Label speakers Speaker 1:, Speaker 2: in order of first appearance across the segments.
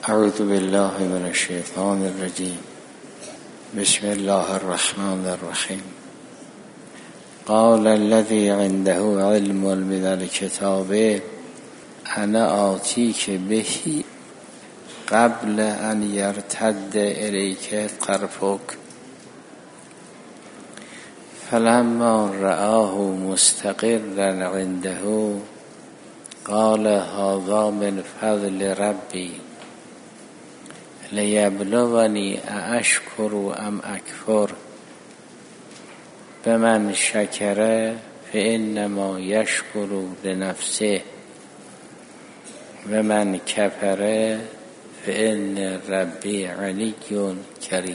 Speaker 1: اعوذ بالله من الشیطان الرجیم. بسم الله الرحمن الرحیم. قال الذي عنده علم من الكتاب انا آتیک به قبل ان يرتد الیک طرفک فلما رآه مستقرا عنده قال هذا من فضل ربی لیبلونی اشکر ام اکفر بمن شکر فانما یشکر لنفسه و من کفر فان ربی علی کریم.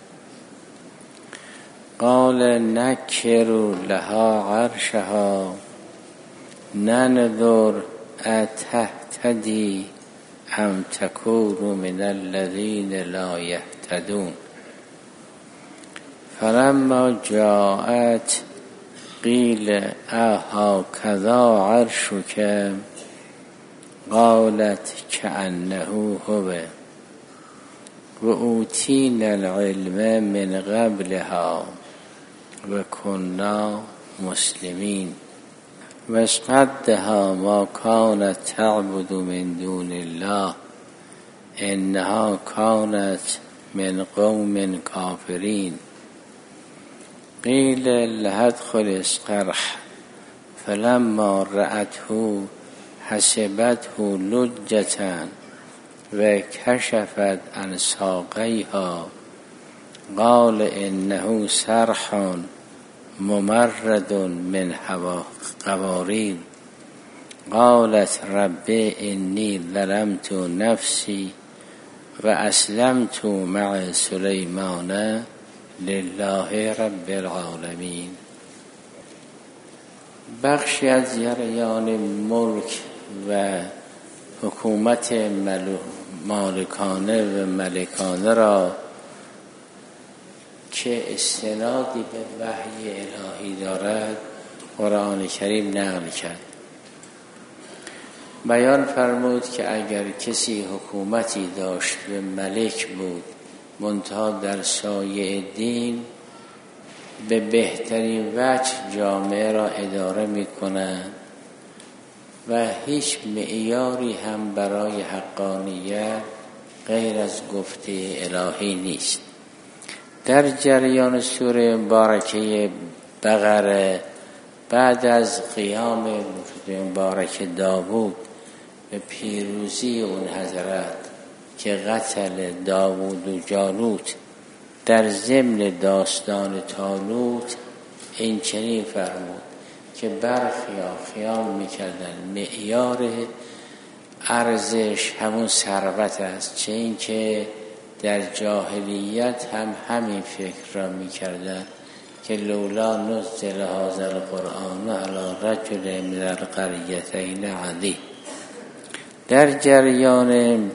Speaker 1: قال نکر لها عرشها ننظر اتهتدی ام تکون من الذین لا یهتدون فلما جاءت قیل اهکذا عرشک قالت کأنه هو و اوتینا العلم من قبلها و کنا مسلمین و اسقدها ما كانت تعبد من دون الله انها كانت من قوم کافرین. قیل لها ادخل اسقرح فلما رأته حسبته لجة و کشفت عن ساقیها قال انه سرح ممرد من قوارير قالت رب انی ظلمت نفسی و اسلمت مع سلیمان لله رب العالمین. بخشی از جریان ملک و حکومت مالکانه و ملکانه را که استنادی به وحی الهی دارد قرآن کریم نقل کرد. بیان فرمود که اگر کسی حکومتی داشت و ملک بود منتها در سایه دین به بهترین وجه جامعه را اداره می کند و هیچ معیاری هم برای حقانیت غیر از گفته الهی نیست. در جریان سوره مبارکه بقره بعد از قیام مبارک داوود به پیروزی اون حضرت که قتل داوود و جالوت در ضمن داستان طالوت این چنین فرمود که برخیا خیال میکردن معیار ارزش همون ثروت است، چه این که در جاهلیت هم همین فکر را میکردن که لولا نزل هذا القرآن علی رجل من القریتین عظیم. در جریان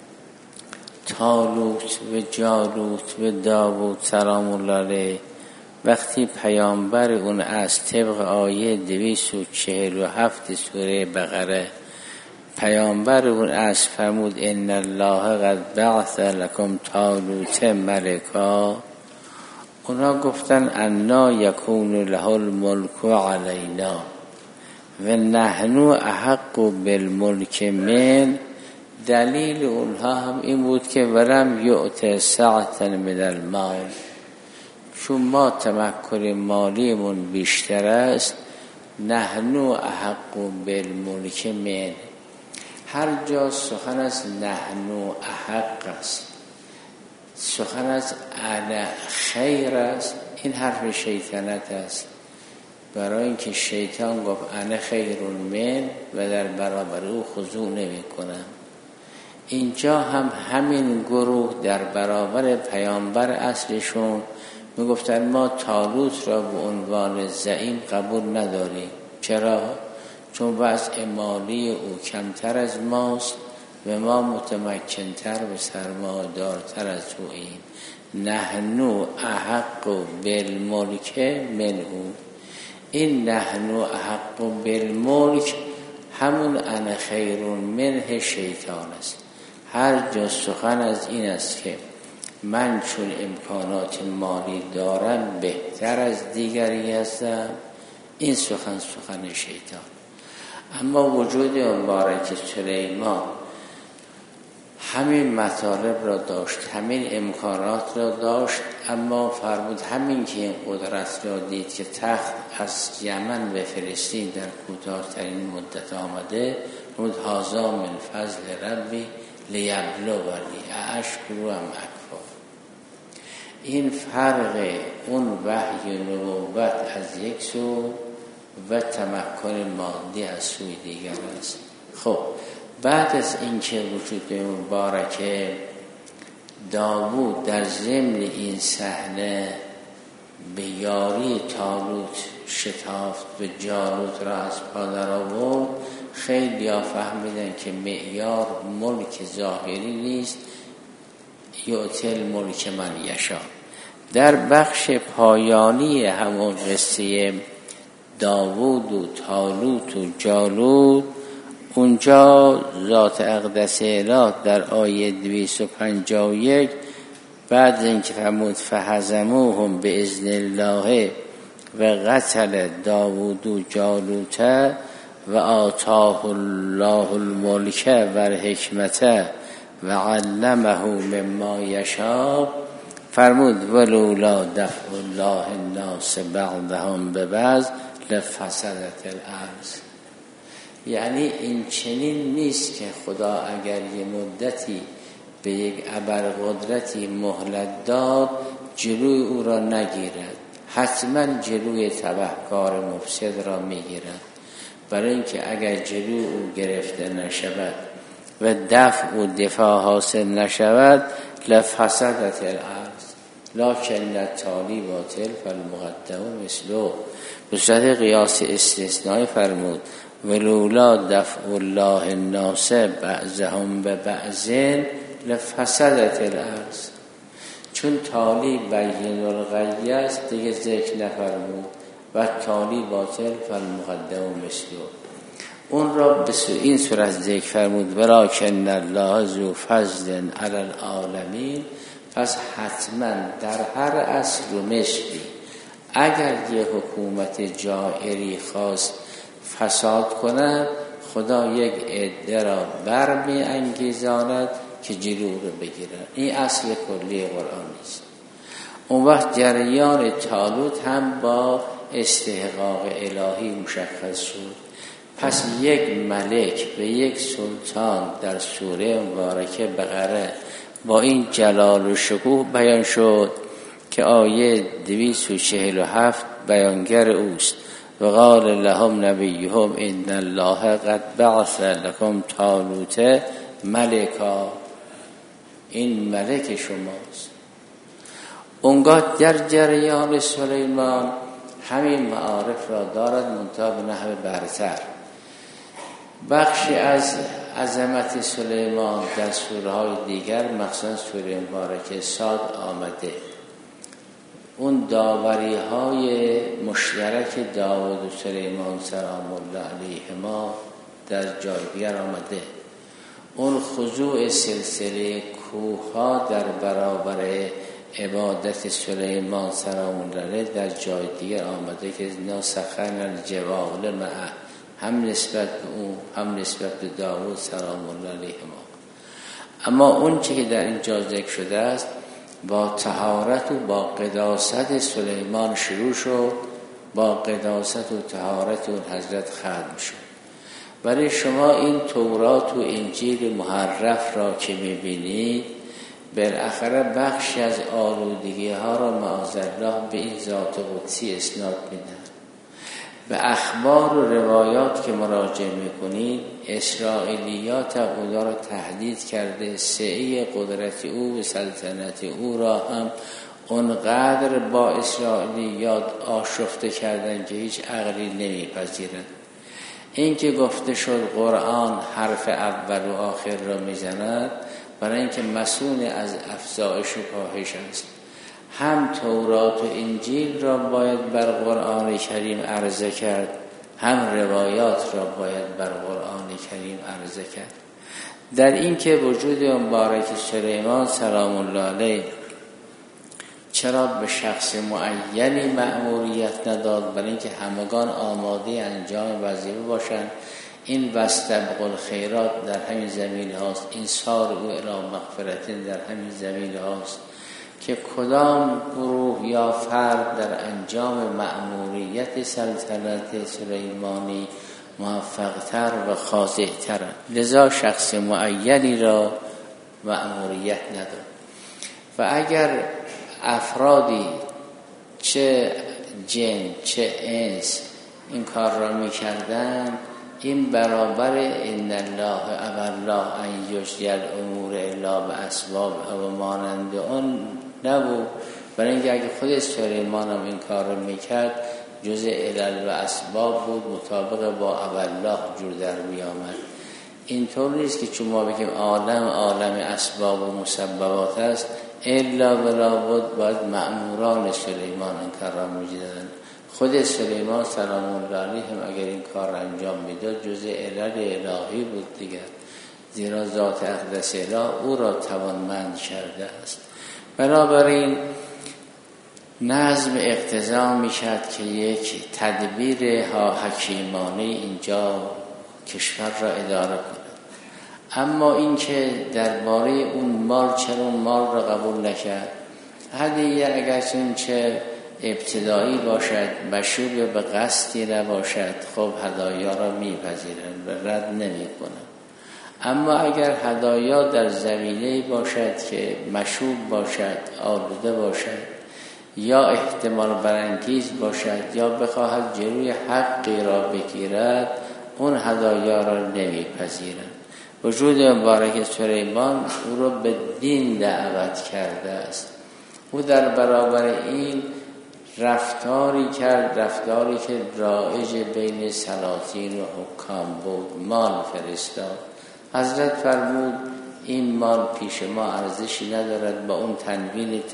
Speaker 1: طالوت و جالوت و داوود سلام الله علیه وقتی پیامبر اون از طبق آیه 247 سوره بقره پیامبر اون از فرمود ان الله قد بعث لكم طالوت ملکا، اونا گفتن انا یکون له الملک علینا و نحن احق بالملک من. دلیل اونها هم این بود که ولم یؤت سعة من المال، چون ما تمکن مالیمون بیشتر است نحن احق بالملک من. هر جا سخن از نحن احق است، سخن از انا خیر است، این حرف شیطنت است، برای اینکه شیطان گفت انا خیر من و در برابر او خضوع نمی کنم. اینجا هم همین گروه در برابر پیامبر اصلشون میگفتن ما طالوت را به عنوان زعیم قبول نداریم. چرا؟ چون وضع مالی او کمتر از ماست و ما متمکنتر و سرمایه‌دارتر از اوییم. نحن احق بالملک منه. این نحن احق بالملک همون انا خیر منه شیطان است. هر جا سخن از این است که من چون امکانات مالی دارم بهتر از دیگری هستم، این سخن شیطان. اما وجود مبارک سلیمان همین مطالب را داشت، همین امکانات را داشت، اما فرمود همین که این قدرت را دید که تخت از یمن به فلسطین در کوتاه‌ترین مدت آمده، فرمود هذا من فضل ربی لیبلونی اشکر ام اکفر. این فرق اون وحی نبوت از یک سو و تمکن مادی از سوی دیگر است. خب بعد از اینکه وجود مبارک داوود در ضمن این صحنه به یاری طالوت شتافت و جالوت را از پا در آورد، خیلی ها فهمیدن که معیار ملک ظاهری نیست، یؤتی الملک من یشاء. در بخش پایانی همون قصه داوود و طالوت و جالوت، اونجا ذات اقدس اله در آیه 251 بعد اینکه فرمود فهزموهم باذن الله و قتل داوود و جالوت و آتاه الله الملک و الحکمت و علمه مما یشاء، فرمود ولولا دفع الله الناس بعضهم ببعض لفسدت الارض. یعنی این چنین نیست که خدا اگر یه مدتی به یک ابرقدرتی مهلت داد جلوی او را نگیرد، حتما جلوی تبهکار مفسد را میگیرد. برای اینکه اگر جلوی او گرفته نشود و دفع و دفاع حاصل نشود لفسدت الارض لکن التالی باطل فالمقدم مثله. به صورت قیاس استثنایی فرمود ولولا دفع الله الناس بعضهم ببعض لفسدت الارض. چون تالی بین الغی است دیگه ذکر نفرمود و تالی باطل فالمقدم مثله. اون را به این صورت ذکر فرمود ولکن الله ذو فضل علی العالمین. پس حتما در هر عصر و مصری اگر یه حکومت جائری خواست فساد کند، خدا یک عده را برمی انگیزاند که جلو رو بگیرن. این اصل کلی قرآن است. اون وقت جریان طالوت هم با استحقاق الهی مشخص شد. پس یک ملک به یک سلطان در سوره مبارکه بقره با این جلال و شکوه بیان شد که آیه 247 بیانگر اوست و قال لهم نبیهم ان الله قد بعث لكم طالوت ملکا. این ملک شماست. اونگاه در جریان سلیمان همین معارف را دارد منتها به نحو برتر. بخشی از عظمت سلیمان در سوره های دیگر مخصوصا سوره مبارکه صاد آمده. اون داوری های مشترک داوود و سلیمان سلام الله علیهما در جای دیگر آمده. اون خضوع سلسله کوه ها در برابر عبادت سلیمان سلام الله علیه در جای دیگر آمده که ناسخن الجبال معه، هم نسبت به او هم نسبت به داوود سلام الله علیهما. اما اون چی که در اینجا ذکر شده است با طهارت و با قداست سلیمان شروع شد، با قداست و طهارت اون حضرت ختم شد. برای شما این تورات و انجیل محرف را که میبینید بالاخره بخشی از آلودگی ها را معاذالله به این ذات قدسی اسناد میدن. به اخبار و روایات که مراجعه میکنید اسرائیلیات خدا را تهدید کرده، سعی قدرت او و سلطنت او را هم اونقدر با اسرائیلیات آشفته کردن که هیچ عقلی نمیپذیرند. این که گفته شد قرآن حرف اول و آخر را میزند برای اینکه مسئول از افزایش و کاهش است. هم تورات و انجیل را باید بر قرآن کریم عرضه کرد، هم روایات را باید بر قرآن کریم عرضه کرد. در این که وجود مبارک سلیمان سلام الله علیه چرا به شخص معینی مأموریت نداد؟ برای اینکه همگان آماده انجام وظیفه باشند. این واستبقوا الخیرات در همین زمینه هاست، این سارعوا الی مغفرة در همین زمینه هاست که کدام گروه یا فرد در انجام مأموریت سلطنت سلیمانی موفق‌تر و خاضع‌تر، لذا شخص معینی را مأموریت نداد. و اگر افرادی چه جن چه انس این کار را می‌کردند، این برابر ان الله الله ان یجری الامور الا باسبابها و مانند آن نبود. برای اینکه اگه خود سلیمان هم این کار را میکرد جزء علل و اسباب بود، مطابق با الله جور در میامد. اینطور نیست که چون ما بگیم عالم اسباب و مسببات است الا بلا بود باید مأموران سلیمان این کار را می‌دادند. خود سلیمان سلام الله علیه هم اگر این کار را انجام میداد جزء علل الهی بود دیگر، زیرا ذات اقدس اله او را توانمند کرده است. بنابراین نظم اقتضا میشد که یک تدبیر حکیمانه اینجا کشور را اداره کند. اما این که درباره اون مال چرا اون مال را قبول نکرد؟ هدیه اگرچه چه ابتدایی باشد، مشروب به قصدی نباشد، خب هدایا را میپذیرند و رد نمیکنند. اما اگر هدایا در زمینه‌ای باشد که مشروب باشد، آلوده باشد یا احتمال برانگیز باشد یا بخواهد جلوی حقی را بگیرد، اون هدایا را نمیپذیرند. وجود مبارک سلیمان او را به دین دعوت کرده است. او در برابر این رفتاری کرد، رفتاری که رایج بین سلاطین و حکام بود، مال فرستاد. حضرت فرمود این مال پیش ما ارزشی ندارد، با اون تنوین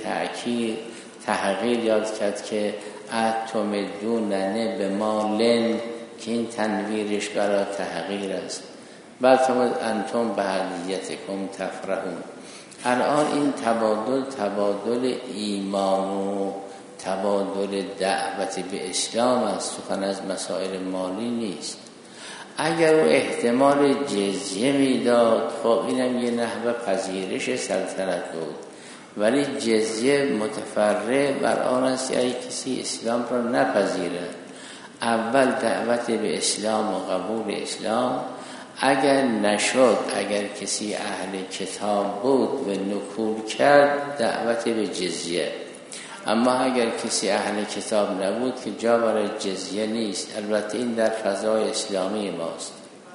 Speaker 1: تحقیر یاد کرد که اتم دوننه به مالن، که این تنویرش برای تحقیر است. بعد فرمود انتم به هدیتکم تفرحون. الان این تبادل ایمان و تبادل دعوت به اسلام است، سخن از مسائل مالی نیست. اگر او احتمال جزیه میداد، خب اینم یه نحوه پذیرش سلطنت بود، ولی جزیه متفرع بر آن است که کسی اسلام را نپذیرد. اول دعوت به اسلام و قبول اسلام، اگر نشد، اگر کسی اهل کتاب بود و نکول کرد، دعوت به جزیه. اما اگر کسی اهل کتاب نبود که جا برای جزیه نیست. البته این در فضای اسلامی ماست.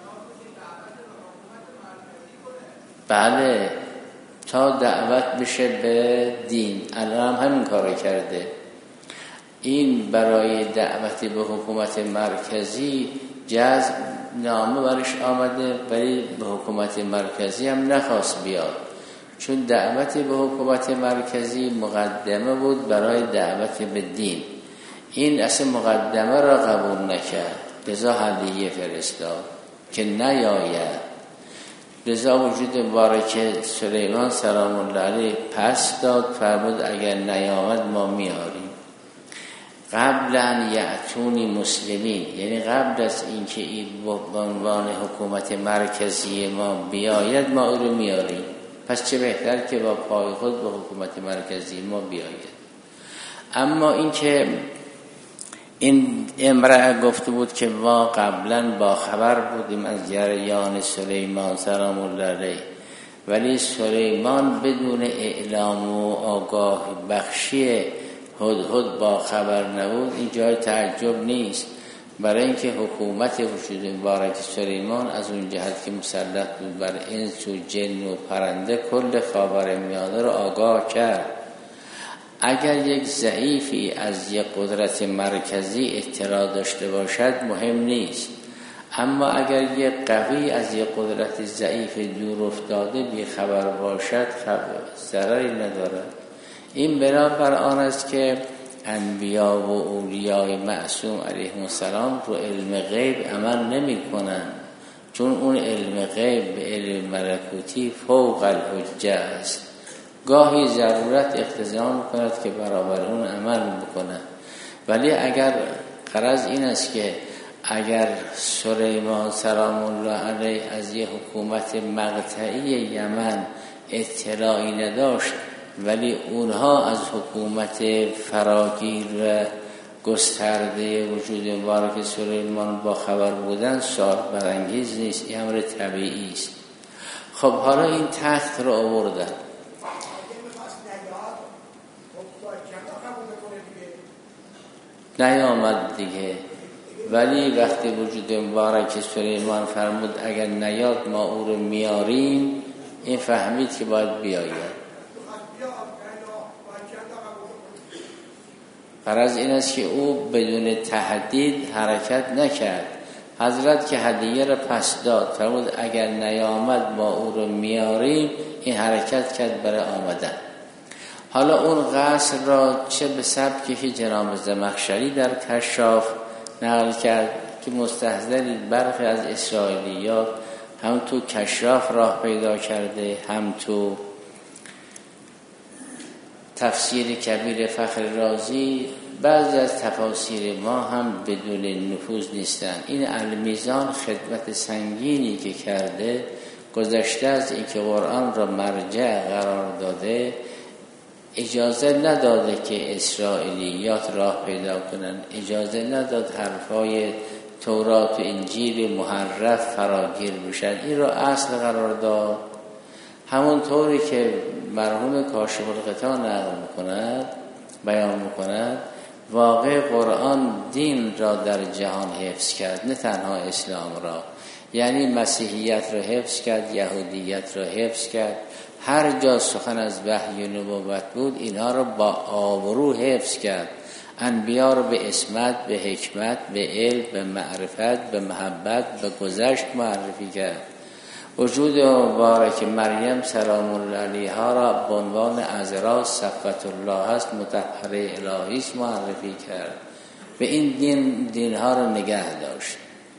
Speaker 1: بله، تا دعوت بشه به دین. الان هم همین کار کرده. این برای دعوت به حکومت مرکزی جذب نامه برش آمده، ولی به حکومت مرکزی هم نخواست بیاد، چون دعوت به حکومت مرکزی مقدمه بود برای دعوت به دین. این اصلا مقدمه را قبول نکرد، لذا هدیه فرستاد که نیاید. لذا وجود مبارک سلیمان سلام الله علیه پس داد، فرمود اگر نیامد ما میاریم. قبل ان یأتونی مسلمین، یعنی قبل از اینکه این به عنوان حکومت مرکزی ما بیاید ما او رو میاریم. پس چه بهتر که با پای خود به حکومت مرکزی ما بیاید. اما اینکه این امرأه گفته بود که ما قبلا با خبر بودیم از جریان سلیمان سلام الله علیه، ولی سلیمان بدون اعلام و آگاه بخشی هدهد با خبر نبود. این جای تعجب نیست، برای اینکه حکومت وجود مبارک سلیمان از اون جهت که مسلط بود بر انس و جن و پرنده، کل خاورمیانه رو آگاه کرد. اگر یک ضعیفی از یک قدرت مرکزی اطلاع داشته باشد مهم نیست، اما اگر یک قوی از یک قدرت ضعیف دور افتاده بی خبر باشد ضرری ندارد. این بنابر آن است که انبیا و اولیای معصوم علیهم السلام رو علم غیب عمل نمی کنند. چون اون علم غیب به علم ملکوتی فوق الحجه است. گاهی ضرورت اقتضا می‌کند که برابر اون عمل بکنه، ولی اگر غرض این است که اگر سلیمان سلام الله علیه از یه حکومت مقطعی یمن اطلاعی نداشت ولی اونها از حکومت فراگیر و گسترده وجود مبارک سلیمان با خبر بودن سوال برانگیز نیست، این امر طبیعی است. خب حالا این تخت رو آوردن، نیامد دیگه، ولی وقتی وجود مبارک سلیمان فرمود اگر نیاد ما او رو میاریم، این فهمید که باید بیاید. غرض این است که او بدون تهدید حرکت نکرد. حضرت که هدیه رو پس داد فرمود اگر نیامد ما او رو میاریم، این حرکت کرد برای آمدن. حالا اون قصر را چه به سبکی که جناب زمخشری در کشاف نقل کرد که مستحضری برخی از اسرائیلیات هم تو کشاف راه پیدا کرده، هم تو تفسیر کبیر فخر رازی، بعضی از تفاسیر ما هم بدون نفوذ نیستن. این المیزان خدمت سنگینی که کرده، گذشته از اینکه قرآن را مرجع قرار داده، اجازه نداده که اسرائیلیات راه پیدا کنن، اجازه نداد حرفای تورات و انجیل محرف فراگیر بشن. این را اصل قرار داد. همون طوری که مرحوم کاشف الغطا نقل میکند، بیان میکند، واقع قرآن دین را در جهان حفظ کرد، نه تنها اسلام را، یعنی مسیحیت را حفظ کرد، یهودیت را حفظ کرد. هر جا سخن از وحی و نبوت بود اینها را با آبرو حفظ کرد. انبیا را به عصمت، به حکمت، به علم، به معرفت، به محبت، به گذشت معرفی کرد. وجود مبارک مریم سلام الله علیها را به عنوان عذرا صفوت الله است، مطهره الهی است معرفی کرد. به این دینها را نگه داشت.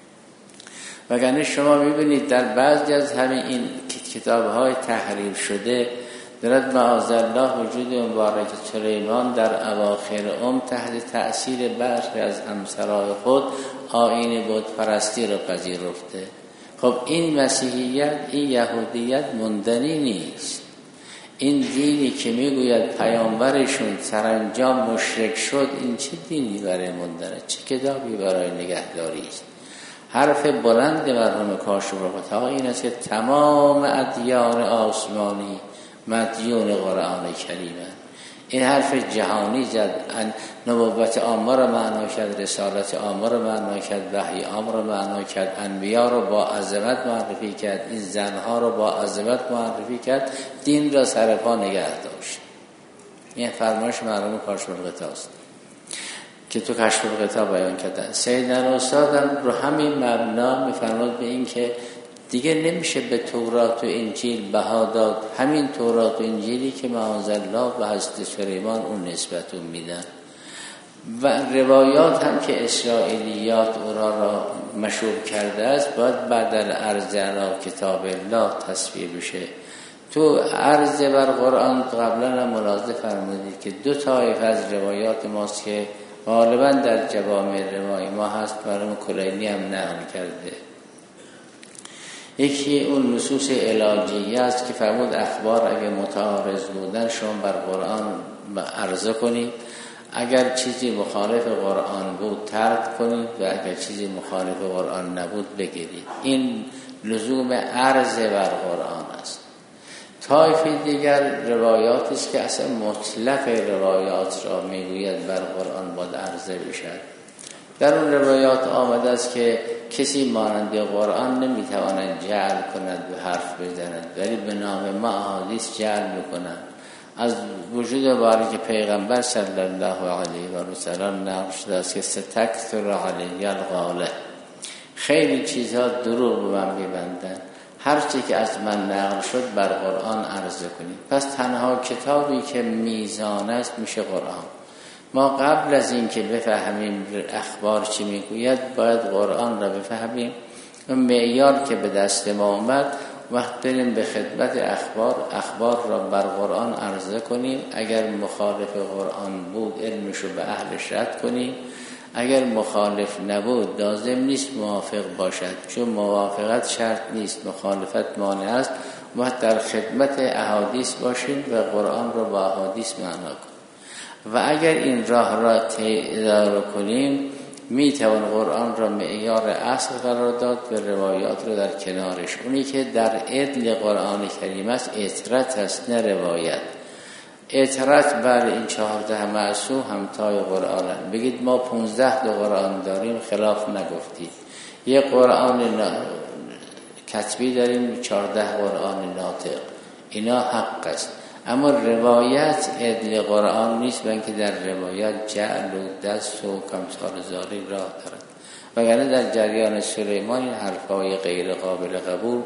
Speaker 1: وگرنه شما میبینید در بعضی از همین این کتاب‌های تحریر شده درد معاذالله وجود مبارک سلیمان در اواخر تحت تأثیر برخی از همسرای خود آیین بت پرستی را پذیرفته. خب این مسیحیت، این یهودیت مندنی نیست. این دینی که میگوید پیامبرشون سرانجام مشرک شد، این چه دینی برای مندنه؟ چه کتابی برای نگهداری است؟ حرف بلند مرحوم کاشف الغطا این است که تمام ادیان آسمانی مدیون قرآن کریمه. این حرف جهانی زد. نبوت عامه را معنا کرد، رسالت عامه را معنا کرد، وحی عام را معنا کرد، انبیا را با عظمت معرفی کرد، این زنها را با عظمت معرفی کرد، دین را سر پا نگه داشت. این فرمایش مرحوم کاشف الغطا است که تو کشف الغطا بیان کردن. سیدنا استادم رو همین مبنا میفرماد به این که دیگه نمیشه به تورات و انجیل بها داد، همین تورات و انجیلی که معاذالله و حضرت سلیمان اون نسبت میدن. و روایات هم که اسرائیلیات را مشهور کرده است باید بعد العرض علی کتاب الله تصفیه بشه. تو عرض بر قرآن قبلا هم ملاحظه فرمودید که دو طایفه از روایات ماست که غالبا در جوامع روایی ما هست، مرحوم کلینی هم نقل کرده. یکی اون نصوص علاجیه است که فرمود اخبار اگه متعارض بودن شما بر قرآن عرضه کنید، اگر چیزی مخالف قرآن بود ترک کنید و اگر چیزی مخالف قرآن نبود بگیرید. این لزوم عرض بر قرآن است. طایفه دیگر روایات است که اصلا مطلق روایات را میگوید بر قرآن باید عرضه بشد. در اون روایات آمده است که کسی مانند قرآن نمیتواند جعل کند و حرف بزند، ولی به نام ما احادیث جعل میکنند. از وجود مبارک پیغمبر صلی الله علیه و سلم نقل شده است که ستکثر علی القاله، خیلی چیزها دروغ به من میبندن، هر چی که از من نقل شد بر قرآن عرضه کنید. پس تنها کتابی که میزان است میشه قرآن. ما قبل از این که بفهمیم اخبار چی میگوید باید قرآن را بفهمیم، اون معیار که به دست ما اومد، وقت بریم به خدمت اخبار را بر قرآن عرضه کنیم. اگر مخالف قرآن بود علمشو به اهلش رد کنیم، اگر مخالف نبود لازم نیست موافق باشد، چون موافقت شرط نیست، مخالفت مانع است. وقت در خدمت احادیث باشیم و قرآن را با احادیث معنا کنیم. و اگر این راه را اداره کنیم، می توان قرآن را معیار اصل قرار داد و روایات را در کنارش. اونی که در عدل قرآن کریم است اطرت است، نه روایت. اطرت بر این 14 معصوم همتای قرآن هست. بگید ما 15 قرآن داریم، خلاف نگفتید. یه قرآن کتبی داریم، 14 قرآن ناطق، اینا حق است. اما روایت عدل قرآن نیست، بلکه در روایت جعل و دست و کمسارزاری راه دارد. وگرنه در جریان سلیمان این حرفای غیر قابل قبول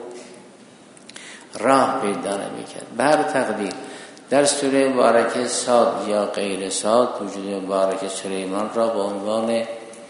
Speaker 1: راه پیدا نمی‌کرد. به هر تقدیر در سوره مبارکه صاد یا غیر صاد، وجود مبارک سلیمان را به عنوان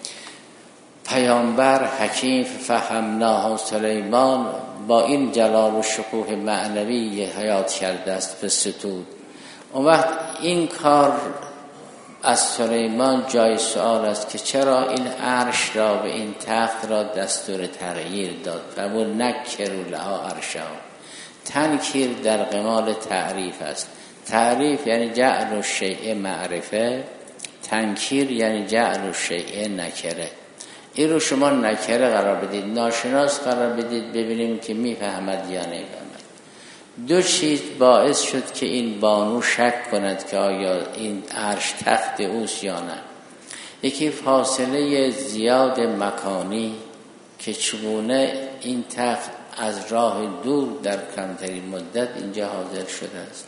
Speaker 1: پیامبر حکیم فهمناه سلیمان با این جلال و شکوه معنوی حیات کرده است به ستود. اون وقت این کار از سلیمان جای سوال است که چرا این عرش را به این تخت را دستور تغییر داد. فرمود نکروا لها عرشها. تنکیر در قمال تعریف است. تعریف یعنی جعل الشیء معرفه، تنکیر یعنی جعل الشیء نکره. این رو شما نکره قرار بدید، ناشناس قرار بدید، ببینیم که میفهمد یا نمیفهمد. دو چیز باعث شد که این بانو شک کند که آیا این عرش تخت اوست یا نه. یکی فاصله زیاد مکانی که چگونه این تخت از راه دور در کمترین مدت اینجا حاضر شده است.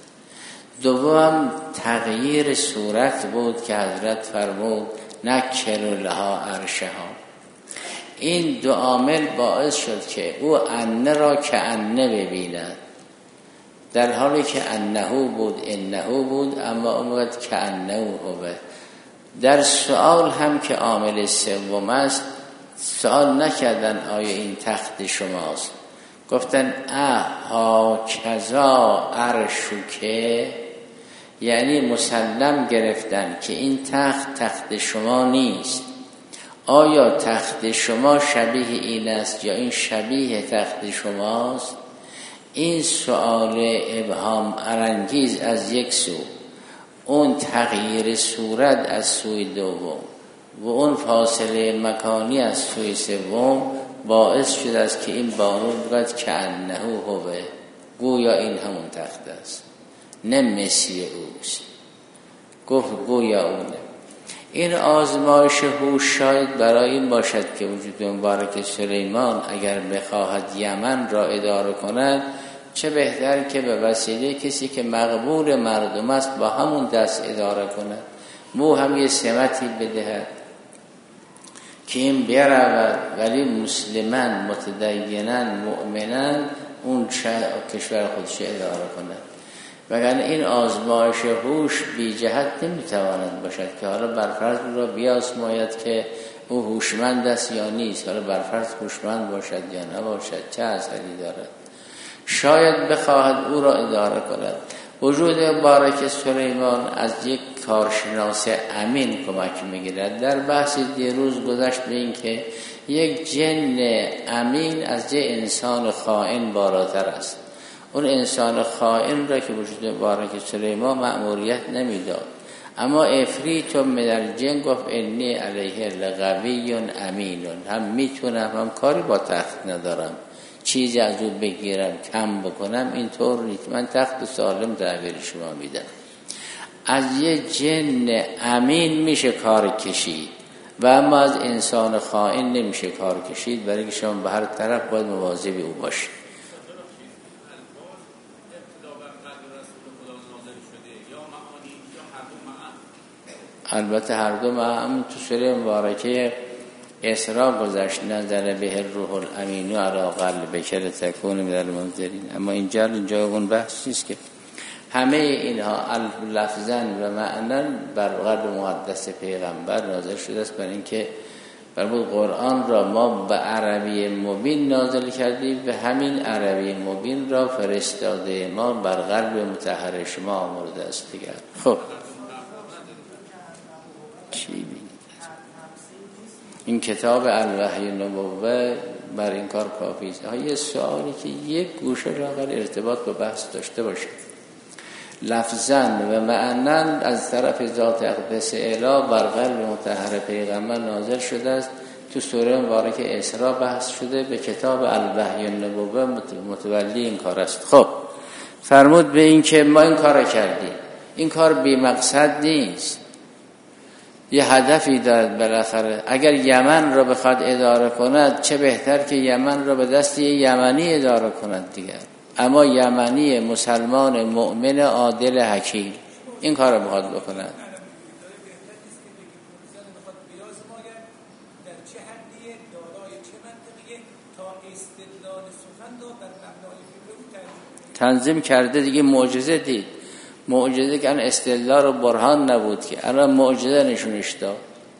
Speaker 1: دوم تغییر صورت بود که حضرت فرمود نکروا لها عرشها. این دو عامل باعث شد که او انه را که انه ببیند، در حالی که انه بود انه بود، اما اومد که انه هو. در سوال هم که عامل سوم است، سوال نکردن آیا این تخت شماست، گفتن ها کذا عرشوکه، یعنی مسلم گرفتن که این تخت شما نیست. آیا تخت شما شبیه این است یا این شبیه تخت شماست؟ این سؤال ابهام انگیز از یک سو، اون تغییر صورت از سوی دوم و اون فاصله مکانی از سوی سوم باعث شده است که این بانو بگوید که انه هو، گویا این همون تخت است، نه مثل اوست. گفت گویا اونه. این آزمایش هوش شاید برای این باشد که وجود مبارک سلیمان اگر بخواهد یمن را اداره کند، چه بهتر که به وسیله کسی که مقبول مردم است با همون دست اداره کند. مو هم یه سمتی بدهد که این برود، ولی مسلمان متدینن مؤمنن اون کشور خودش اداره کند. وگرنه این آزمایش هوش بی جهت نمیتواند باشد که حالا برفرض را بیازماید که او هوشمند است یا نیست، حالا برفرض هوشمند باشد یا نباشد، چه اثری دارد. شاید بخواهد او را اداره کند. وجود مبارک سلیمان از یک کارشناس امین کمک میگیرد. در بحث دیروز گذشت به این که یک جن امین از یک انسان خائن بالاتر است. اون انسان خائن را که وجود مبارک سلیمان مأموریت نمیداد، اما عفریت من الجن گفت انی علیه لقوی امین، هم میتونم هم کاری با تخت ندارم، چیزی از او بگیرم کم بکنم، اینطور نیست، من تخت سالم تحویل شما میدم. از یه جن امین میشه کار کشید و اما از انسان خائن نمیشه کار کشید، برای که شما به هر طرف باید مواظب او باشید. البته هر دو هم تو سوره مبارکه اسراء گذشت، نزل به الروح الامین علی قلبک لتکون من المنذرین. اما اینجا اون بحث نیست که همه اینها لفظاً و معناً بر قلب مقدس پیغمبر نازل شده است، برای اینکه فرمود قرآن را ما به عربی مبین نازل کردیم و همین عربی مبین را فرستاده ما بر قلب مطهر شما آورده است دیگر. خب چی می‌بینید؟ این کتاب الوحی النبوه بر این کار کافی است. یه سوالی که یک گوشه لااقل ارتباط با بحث داشته باشه، لفظاً و معناً از طرف ذات اقدس اعلی بر قلب مطهر پیغمبر نازل شده است. تو سوره مبارکه اسراء بحث شده، به کتاب الوحی النبوه متولی این کار است. خب فرمود به این که ما این کار کردیم، این کار بی مقصد نیست، یه هدفی دارد بالاخره. اگر یمن را بخواد اداره کند چه بهتر که یمن را به دست یمنی اداره کند دیگر. اما یمنی مسلمان مؤمن عادل حکیم این کار را بخواد بکند. تنظیم کرده دیگه، معجزه دید. معجزه که الان استدلال و برهان نبود که الان معجزه نشونش داد.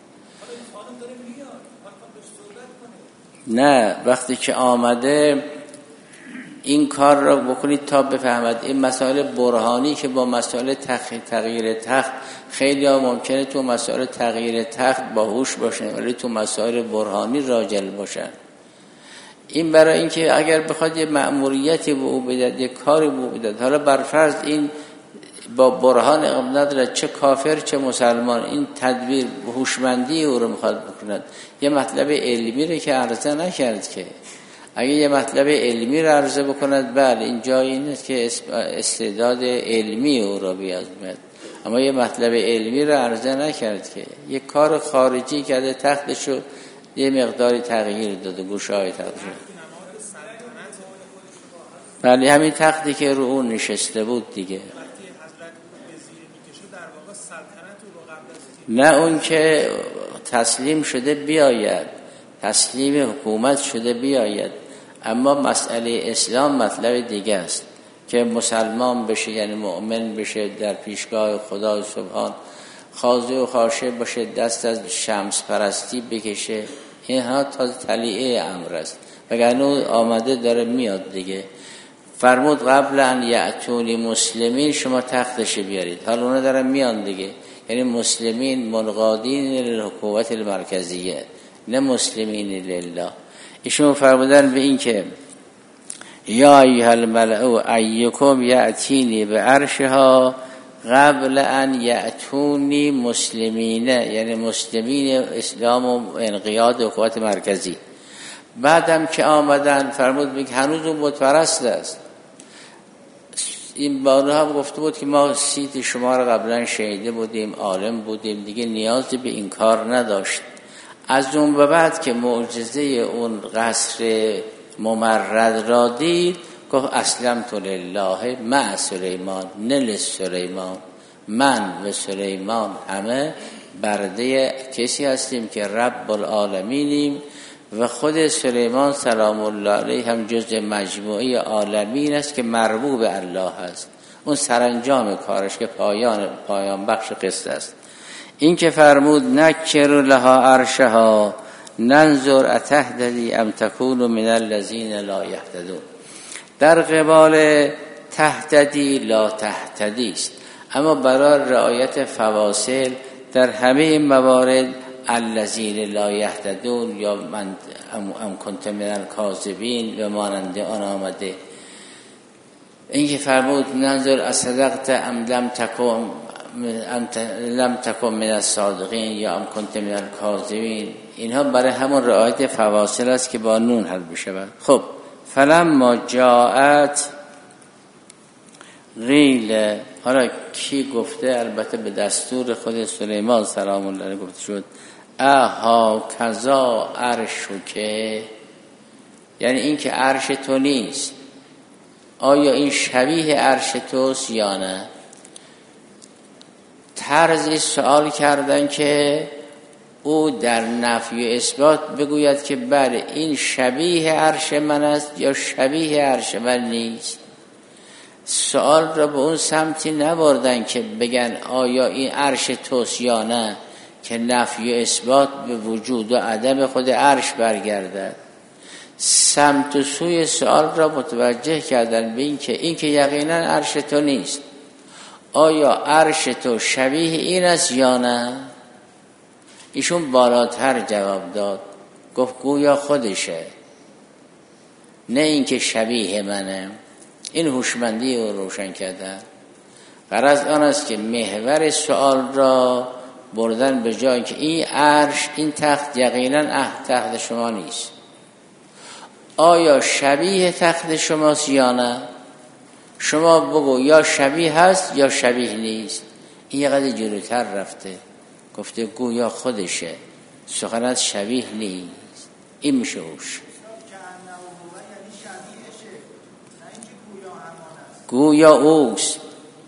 Speaker 1: نه، وقتی که آمده این کار را بکنید تا بفهمد. این مسائل برهانی که با مسائل تغییر تخت، خیلی ها ممکنه تو مسائل تغییر تخت باهوش باشن ولی تو مسائل برهانی راجل باشن. این برای اینکه اگر بخواد یه مأموریتی به او بدهد، یه کاری به او بدهد، حالا برفرض این با برهان اقام نداره، چه کافر چه مسلمان، این تدبیر هوشمندی او رو میخواد بکند. یه مطلب علمی رو که عرضه نکرد که اگه یه مطلب علمی رو عرضه بکند بله این جایی نیست که استعداد علمی او رو بیازمد، اما یه مطلب علمی رو عرضه نکرد که یه کار خارجی کرده، تختشو یه مقداری تغییر داده، گوشه‌های تغییر داده. بله همین تختی که رو اون نشسته بود دیگه. نه اون که تسلیم شده بیاید، تسلیم حکومت شده بیاید، اما مسئله اسلام مطلب دیگه است که مسلمان بشه، یعنی مؤمن بشه، در پیشگاه خدای سبحان خاضع و خاشع باشه، دست از شمس پرستی بکشه. اینها تازه طلیعه امر است، وگرنه آمده داره میاد دیگه. فرمود قبل ان یأتونی مسلمین، شما تختش بیارید. حالا اونا دارن میان دیگه، یعنی مسلمین منقادین للحکومت المرکزیه، نه مسلمین لله. ایشون فرمودن به این که یا ایها الملأ ایکم یأتینی به عرشها قبل ان یأتونی مسلمین، یعنی مسلمین اسلام و انقیاد حکومت مرکزی. بعدم که آمدن فرمود بگه هنوز اون بتپرست است. این بارها هم گفته بود که ما سیت شما را قبلا شهیده بودیم، عالم بودیم، دیگه نیازی به این کار نداشت. از اون به بعد که معجزه اون قصر ممرد را دید گفت اسلمت لله مع سلیمان نل سلیمان، من و سلیمان همه برده کسی هستیم که رب العالمینیم و خود سلیمان سلام الله علیه هم جزء مجموعه عالمین است که مربوب الله است. اون سرانجام کارش که پایان بخش قصه است. این که فرمود نکر لها عرشها ننظر اتهتدی ام تکون من الذین لا یهتدون. در قبال تهتدی لا تهتدی است، اما برای رعایت فواصل در همه موارد الذین لا یهتدون یا من ام کنت من الکاذبین و مانند آن آمده. این که فرمود ننظر اصدقت ام لم تکن من الصادقین یا ام کنت من الکاذبین، اینها برای همون رعایت فواصل است که با نون حل بشه. خب فلما جاءت قیل، حالا کی گفته؟ البته به دستور خود سلیمان سلام الله علیه گفته شد اها کذا عرشکه، یعنی این که عرش تو نیست، آیا این شبیه عرش توست یا نه؟ طرزی سوال کردن که او در نفی و اثبات بگوید که بله این شبیه عرش من است یا شبیه عرش من نیست. سوال را به اون سمتی نبردن که بگن آیا این عرش توست یا نه، که نفی و اثبات به وجود و عدم خود عرش برگردد. سمت و سوی سوال را متوجه کردن به این که یقینا عرش تو نیست. آیا عرش تو شبیه این است یا نه؟ ایشون بالاتر جواب داد، گفت گویا خودشه، نه این که شبیه منه. این هوشمندی رو روشن کردن. غرض آن است که محور سوال را بردن به جای که این عرش، این تخت یقینا تخت شما نیست. آیا شبیه تخت شماست یا نه؟ شما بگو یا شبیه هست یا شبیه نیست. این یه قدر جلوتر رفته، گفته گویا خودشه، سخنت شبیه نیست. این میشه هوش. گویا اوست،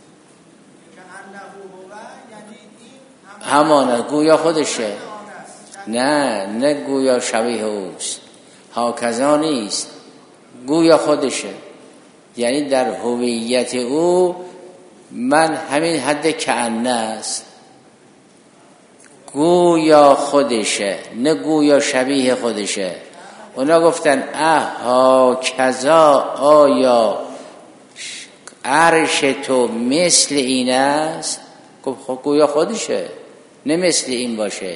Speaker 1: همانه، گویا خودشه. نه گویا شبیه اوست، هاکذا نیست، گویا خودشه. یعنی در هویت او من همین حد کأنه است، گویا خودشه، نه گویا شبیه خودشه. اونا گفتن هاکذا، آیا عرش تو مثل این است؟ خب گویا خودشه، نه مثل این باشه.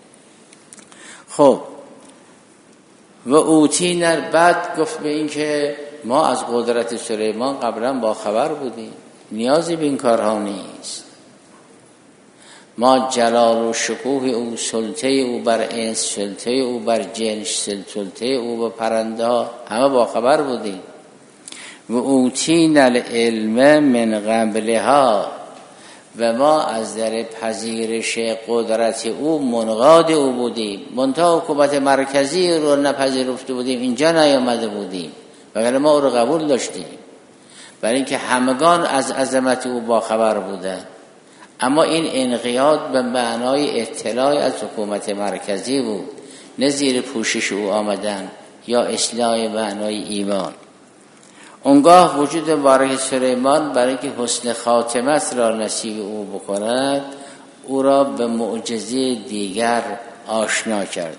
Speaker 1: خب و اوتینا، بعد گفت به این که ما از قدرت سلیمان قبلا با خبر بودیم، نیازی به این کارها نیست. ما جلال و شکوه او، سلطه او بر انس، سلطه او بر جن، سلطه او بر پرنده ها، همه با خبر بودیم. و اوتینا العلم من قبلها، و ما از در پذیرش قدرت او منقاد او بودیم. منتها حکومت مرکزی رو نپذیرفته بودیم، اینجا نیامده بودیم، وگرنه ما او رو قبول داشتیم، برای اینکه همگان از عظمت او با خبر بودن. اما این انقیاد به معنای اطلاع از حکومت مرکزی بود، نه زیر پوشش او آمدن یا اصلاح معنای ایمان. اونگاه وجود مبارک سلیمان برای اینکه حسن خاتمت را نصیب او بکند، او را به معجزه دیگر آشنا کرد.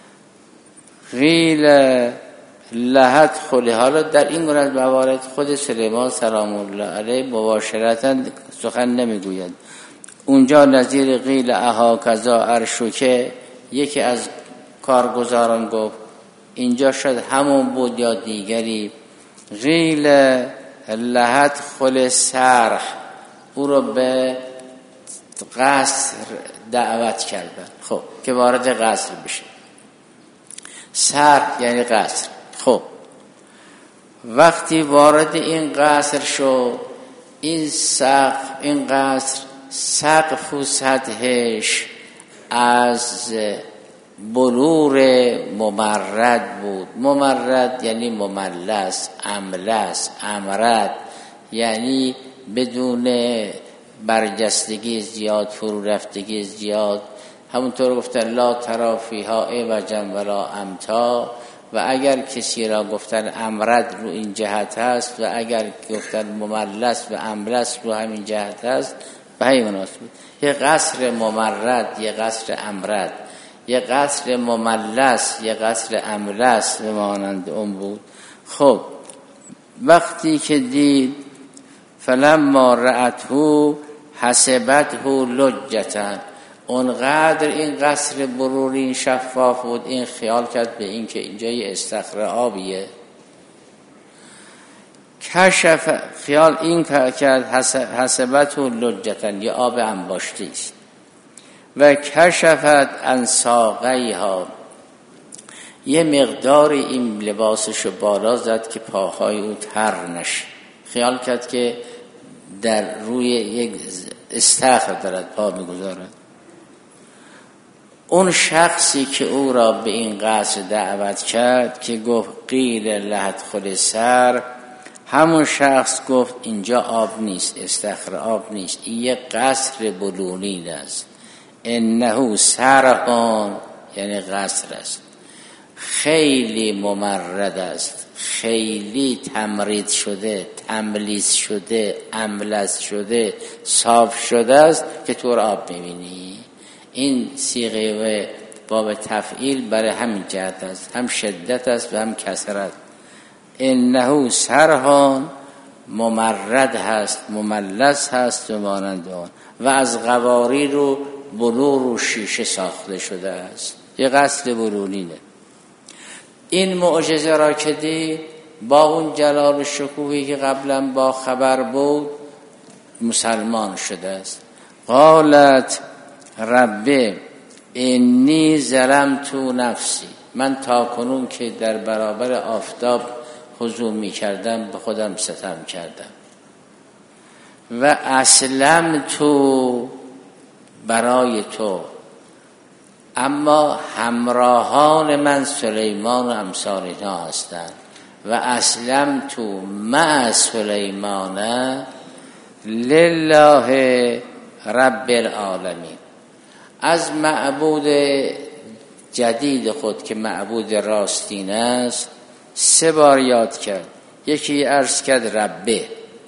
Speaker 1: قیل لحد خلی. حالا در این گونه از موارد خود سلیمان سلام الله علیه مباشرتا سخن نمیگوید. اونجا نظیر قیل هاکذا عرشک، یکی از کارگزاران گفت اینجا شاید همون بود یا دیگری. قیل لحد خل سرح، او رو به قصر دعوت کردن. خب که وارد قصر بشه. سرح یعنی قصر. خب وقتی وارد این قصر شد، این قصر سقف و سطحش از بلور ممرد بود. ممرد یعنی مملس، املس، امرد یعنی بدون برجستگی زیاد، فرو رفتگی زیاد. همونطور گفتن لا تری فیها عوجا ولا امتا، و اگر کسی را گفتن امرد رو این جهت هست و اگر گفتن مملس و املس رو همین جهت هست، به همین مناسبت. یه قصر ممرد، یه قصر امرد، یه قصر مملس، یه قصر املس به مانند اون بود. خب وقتی که دید فلما رأته حسبته لجة، اونقدر این قصر بروری شفاف بود، این خیال کرد به این که اینجا یه استخر آبیه. کشف، خیال این کرد حسبته لجة، یه آب انباشتی است. و کشفت عن ساقیها، یه مقدار این لباسشو بالا زد که پاهای او تر نشه. خیال کرد که در روی یک استخر دارد پا میگذارد. اون شخصی که او را به این قصر دعوت کرد که گفت قیل لادخل سر، همون شخص گفت اینجا آب نیست، استخر آب نیست، این یک قصر بلورین است. انه سرحان یعنی قصر است، خیلی ممرد است، خیلی تمرید شده، تملیز شده، املس شده، صاف شده است که تو آب میبینی. این صیغه و باب تفعیل برای همین جهت است، هم شدت است و هم کثرت. انه سرحان ممرد هست، مملس هست و مانند آن، و از قواریر و بلور و شیشه ساخته شده است. یه قصد برونینه. این معجزه را که دید با اون جلال و شکوهی که قبلا با خبر بود مسلمان شده است. قالت رب انی ظلمت نفسی، من تا کنون که در برابر آفتاب خضوع می کردم به خودم ستم کردم. و اسلمت برای تو، اما همراهان من سلیمان و امثال اینا هستند. و اسلمت مع سلیمان لله رب العالمین. از معبود جدید خود که معبود راستین است 3 بار یاد کرد. یکی عرض کرد ربه،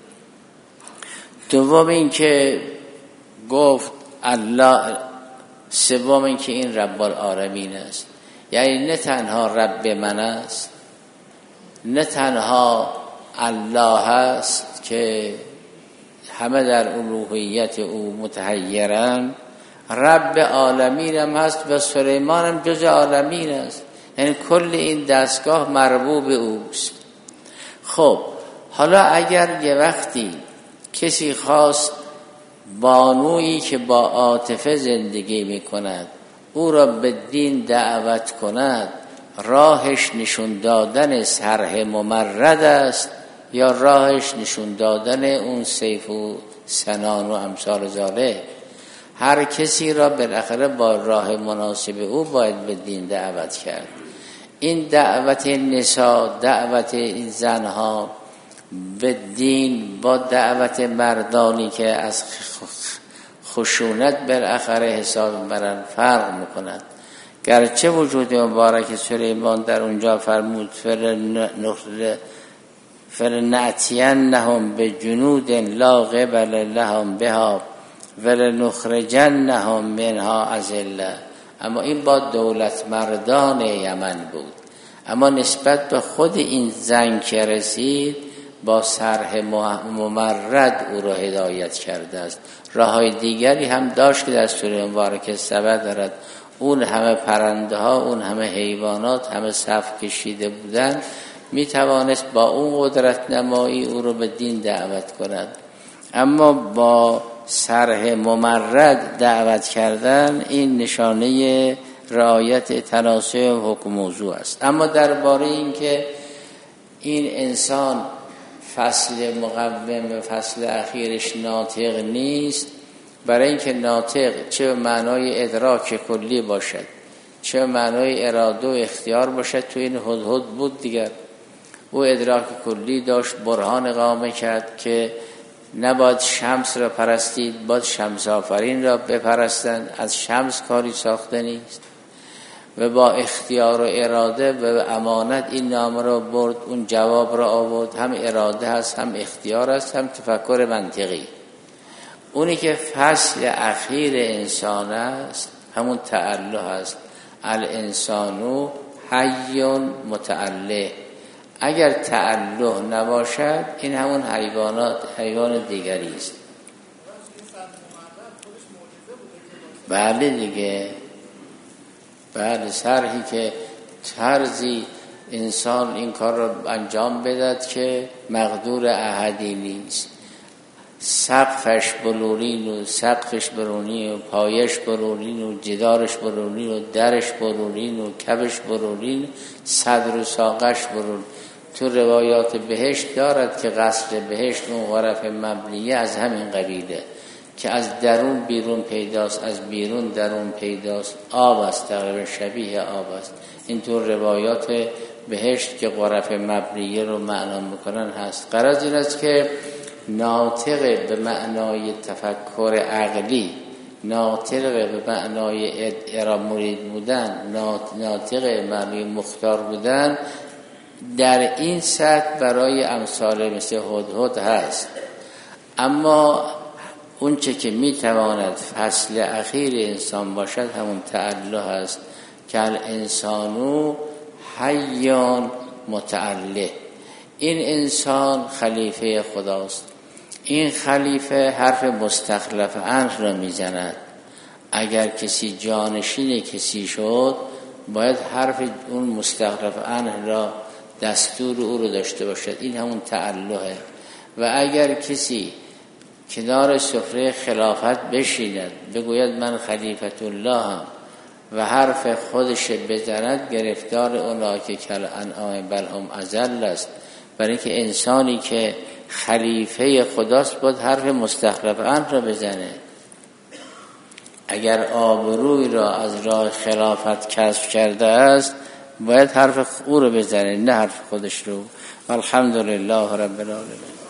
Speaker 1: دوم این که گفت الله، سوم این که این رب العالمین است. یعنی نه تنها رب من است، نه تنها الله است که همه در الوهیت او متحیرن، رب عالمین هم هست و سلیمان هم جز عالمین است. یعنی کل این دستگاه مربوب اوست. خب حالا اگر یه وقتی کسی خواست بانویی که با عاطفه زندگی می کند او را به دین دعوت کند، راهش نشون دادن سرح ممرد است یا راهش نشون دادن اون سیف و سنان و امثال ذالک؟ هر کسی را بالاخره با راه مناسب او باید به دین دعوت کرد. این دعوت نساء، دعوت این زنها به دین با دعوت مردانی که از خشونت بالاخره حساب برن فرق میکند. گرچه وجود مبارک سلیمان در اونجا فرمود فلنأتینهم بجنود لا قبل لهم بها ولنخرجنهم منها اذلة، اما این با دولت مردان یمن بود. اما نسبت به خود این زن که رسید با سرح ممرد او را هدایت کرده است. راههای دیگری هم داشت که در سوره مبارکه ثبت دارد. اون همه پرنده ها، اون همه حیوانات همه صف کشیده بودن، می توانست با اون قدرت نمایی او را به دین دعوت کند. اما با سرح ممرد دعوت کردن این نشانه رعایت تناسب حکم موضوع است. اما درباره این که این انسان فصل مقوم و فصل اخیرش ناطق نیست، برای اینکه ناطق چه به معنای ادراک کلی باشد چه به معنای اراده و اختیار باشد، تو این هدهد بود دیگر. او ادراک کلی داشت، برهان اقامه کرد که نباید شمس را پرستید، باید شمس آفرین را بپرستند، از شمس کاری ساخته نیست. و با اختیار و اراده و امانت این نامه را برد، اون جواب را آورد. هم اراده هست، هم اختیار هست، هم تفکر منطقی. اونی که فصل اخیر انسان است همون تعلق است. الانسانو حی متعلق. اگر تعلق نباشد این همون حیوان دیگری است. بله دیگه، بله، سرحی که طرزی انسان این کار را انجام بدهد که مقدور احدی نیست. سقفش بلورین و سقفش برونی و پایش برونین و جدارش برونین و درش برونین و کبش برونین، صدر و ساقش برون. تو روایات بهشت دارد که قصر بهشت اون غرف مبنیه از همین قبیله که از درون بیرون پیداست، از بیرون درون پیداست. آب است، تقریبا شبیه آب است. این تو روایات بهشت که غرف مبنیه رو معنا میکنن هست. غرض این است که ناطق به معنای تفکر عقلی، ناطق به معنای مرید بودن، ناطق به معنای مختار بودن، در این سطح برای امثال مثل هدهد هست. اما اون چه که میتواند فصل اخیر انسان باشد همون تعله است که الانسانو حیان متعله. این انسان خلیفه خداست. این خلیفه حرف مستخلف عنه را میزند. اگر کسی جانشین کسی شد باید حرف اون مستخلف عنه را دستور او رو داشته باشد. این همون تعلهه. و اگر کسی کنار سفره خلافت بشیند بگوید من خلیفت الله هم و حرف خودش بزند گرفتار اونایی که کالانعام بل هم اضل است. برای اینکه انسانی که خلیفه خداست باید حرف مستخلف عنه را بزنه. اگر آبروی را از راه خلافت کسب کرده است باید حرف او رو بزنه نه حرف خودش رو. الحمدلله رب العالمین.